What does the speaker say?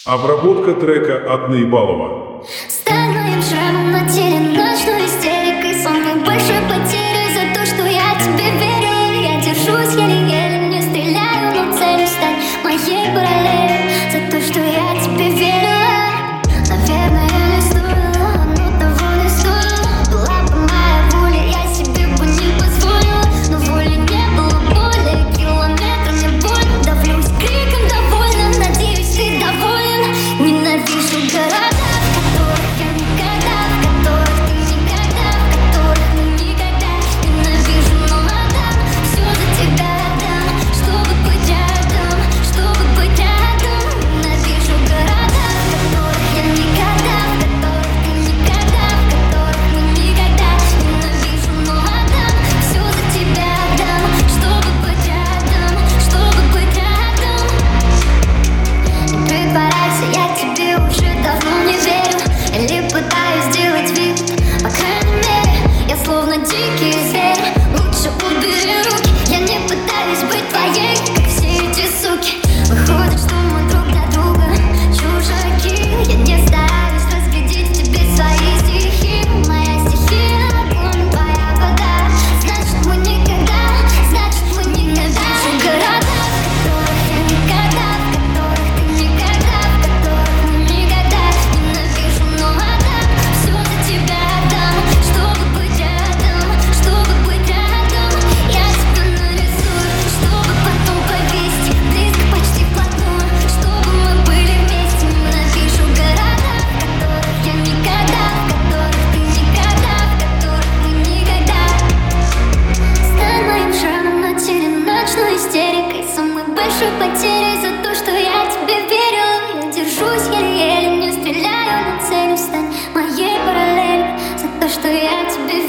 Обработка трека от Наибалова. Стань моим шрамом на теле, ночной истерикой, самой большой потерей за то, что я тебе верю. Я держусь еле-еле, не стреляю, но целью стань моей параллелью за то, что я тебе верю. Наверное, не стоило, но того не стоило. Была бы моя воля, я себе бы не позволила, но воли не было, боли километрами больно. Давлюсь криком довольно, надеюсь, ты доволен. Ненавижу города, в которых я никогда, в которых ты никогда, в которых мы никогда. Ненавижу, но отдам, все за тебя отдам, чтобы быть рядом, чтобы быть рядом. Ненавижу города, в которых я никогда, в которых ты никогда, в которых мы никогда. Ненавижу, но отдам, все за тебя отдам, чтобы быть рядом, чтобы быть рядом. Не притворяйся, я тебе уже давно не верю. Или пытаюсь сделать вид, по крайней мере, я словно дикий зверь. Лучше убери руки, я не пытаюсь быть твоей, как все эти суки. Выходит, что мы друг для друга чужаки. Я не стараюсь разглядеть в тебе свои стихи. Моя стихия — огонь, твоя вода. Значит, мы никогда, значит, мы ненавижу города, в которых я никогда, в которых ты никогда, в которых мы никогда. Ненавижу, но отдам, все за тебя отдам, чтобы быть рядом, чтобы быть рядом. Я тебя нарисую, чтобы потом повесить близко, почти вплотную, чтобы мы были вместе. Ненавижу города, в которых я никогда, в которых ты никогда, в которых мы никогда. Стань моим шрамом на теле, ночной истерикой, самой большой потерей за то, что я тебе верю. Я держусь еле-еле, не стреляю, но целью стань моей параллелью за то, что я тебе верю.